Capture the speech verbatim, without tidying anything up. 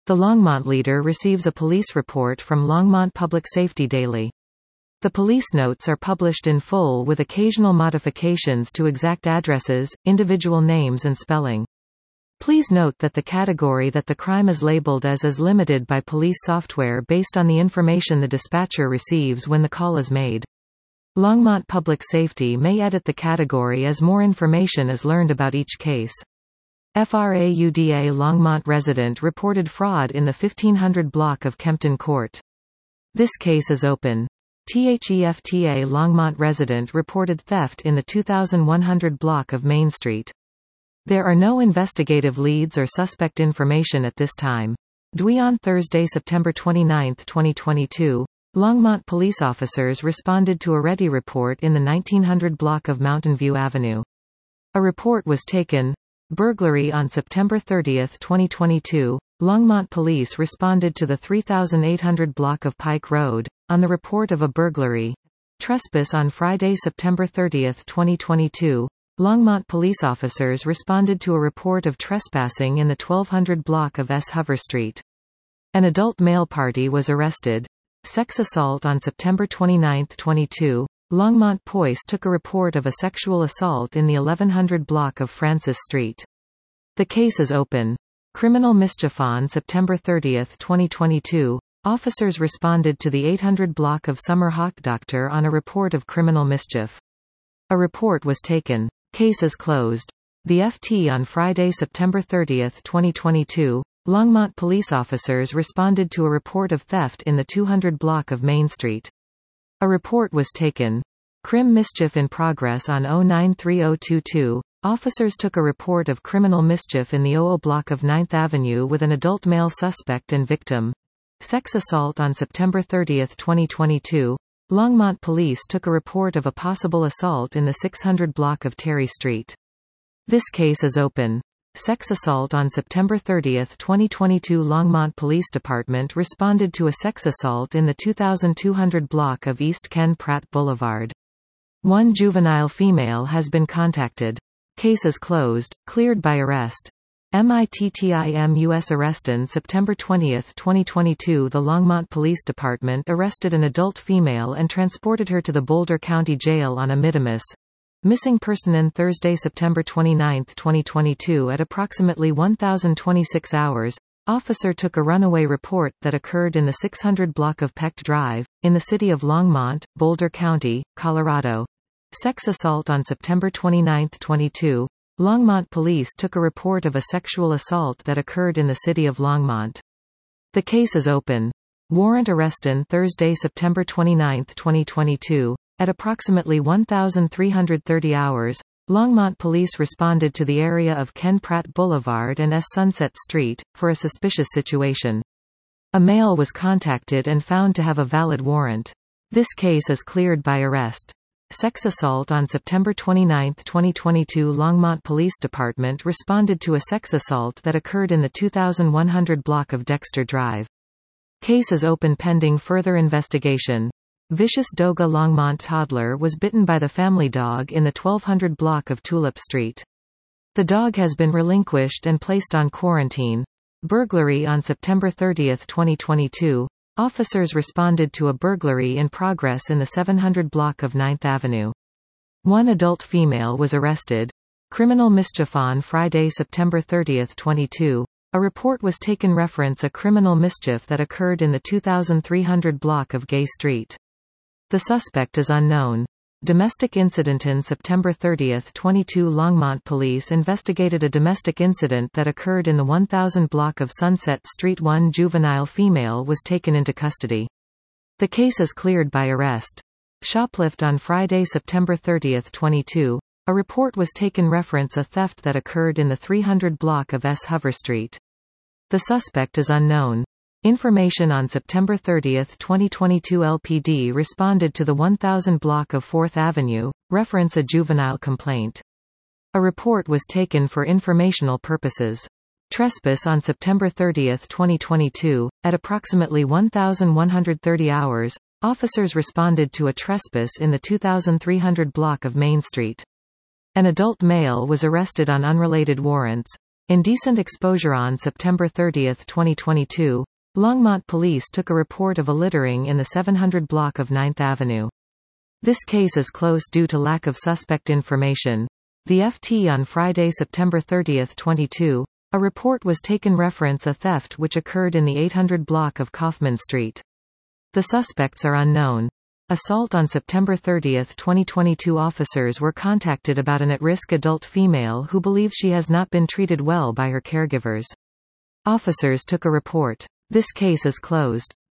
The Longmont leader receives a police report from Longmont Public Safety Daily. The police notes are published in full with occasional modifications to exact addresses, individual names and spelling. Please note that the category that the crime is labeled as is limited by police software based on the information the dispatcher receives when the call is made. Longmont Public Safety may edit the category as more information is learned about each case. FRAUDA Longmont resident reported fraud in the fifteen hundred block of Kempton Court. This case is open. THEFTA Longmont resident reported theft in the two thousand one hundred block of Main Street. There are no investigative leads or suspect information at this time. D W I on Thursday, September twenty-ninth, twenty twenty-two, Longmont police officers responded to a ready report in the nineteen hundred block of Mountain View Avenue. A report was taken. Burglary on September thirtieth, twenty twenty-two, Longmont police responded to the three thousand eight hundred block of Pike Road, on the report of a burglary. Trespass on Friday, September thirtieth, twenty twenty-two, Longmont police officers responded to a report of trespassing in the twelve hundred block of S. Hover Street. An adult male party was arrested. Sex assault on September twenty-ninth, twenty-two, Longmont Police took a report of a sexual assault in the eleven hundred block of Francis Street. The case is open. Criminal mischief on September thirtieth, twenty twenty-two, officers responded to the eight hundred block of Summer Hawk Doctor on a report of criminal mischief. A report was taken. Case is closed. The F T on Friday, September thirtieth, twenty twenty-two, Longmont police officers responded to a report of theft in the two hundred block of Main Street. A report was taken. Crim mischief in progress on oh nine three oh two two. Officers took a report of criminal mischief in the oh oh block of ninth Avenue with an adult male suspect and victim. Sex assault on September thirtieth, twenty twenty-two. Longmont police took a report of a possible assault in the six hundred block of Terry Street. This case is open. Sex assault on September thirtieth, twenty twenty-two. Longmont Police Department responded to a sex assault in the two thousand two hundred block of East Ken Pratt Boulevard. One juvenile female has been contacted. Case is closed, cleared by arrest. MITTIMUS arrest on September twentieth, twenty twenty-two. The Longmont Police Department arrested an adult female and transported her to the Boulder County Jail on a minimus. Missing person on Thursday, September twenty-ninth, twenty twenty-two at approximately one thousand twenty-six hours. Officer took a runaway report that occurred in the six hundred block of Peck Drive, in the city of Longmont, Boulder County, Colorado. Sex assault on September twenty-ninth, twenty-two. Longmont police took a report of a sexual assault that occurred in the city of Longmont. The case is open. Warrant arrest on Thursday, September twenty-ninth, twenty twenty-two. At approximately one thousand three hundred thirty hours, Longmont police responded to the area of Ken Pratt Boulevard and S. Sunset Street, for a suspicious situation. A male was contacted and found to have a valid warrant. This case is cleared by arrest. Sex assault on September twenty-ninth, twenty twenty-two. Longmont Police Department responded to a sex assault that occurred in the two thousand one hundred block of Dexter Drive. Case is open pending further investigation. Vicious Doga Longmont toddler was bitten by the family dog in the twelve hundred block of Tulip Street. The dog has been relinquished and placed on quarantine. Burglary on September thirtieth, twenty twenty-two. Officers responded to a burglary in progress in the seven hundred block of ninth Avenue. One adult female was arrested. Criminal mischief on Friday, September thirtieth, twenty-two. A report was taken reference a criminal mischief that occurred in the two thousand three hundred block of Gay Street. The suspect is unknown. Domestic incident on September thirtieth, twenty-two. Longmont police investigated a domestic incident that occurred in the one thousand block of Sunset Street. One juvenile female was taken into custody. The case is cleared by arrest. Shoplift on Friday, September thirtieth, twenty-two. A report was taken reference a theft that occurred in the three hundred block of S. Hover Street. The suspect is unknown. Information on September thirtieth, twenty twenty-two. L P D responded to the one thousand block of fourth Avenue, reference a juvenile complaint. A report was taken for informational purposes. Trespass on September thirtieth, twenty twenty-two. At approximately one thousand one hundred thirty hours, officers responded to a trespass in the two thousand three hundred block of Main Street. An adult male was arrested on unrelated warrants. Indecent exposure. On September thirtieth twenty twenty-two, Longmont police took a report of a littering in the seven hundred block of ninth Avenue. This case is closed due to lack of suspect information. The F T. On Friday, September thirtieth twenty-two, a report was taken reference a theft which occurred in the eight hundred block of Kaufman Street. The suspects are unknown. Assault. On September thirtieth twenty twenty-two, officers were contacted about an at-risk adult female who believes she has not been treated well by her caregivers. Officers took a report. This case is closed.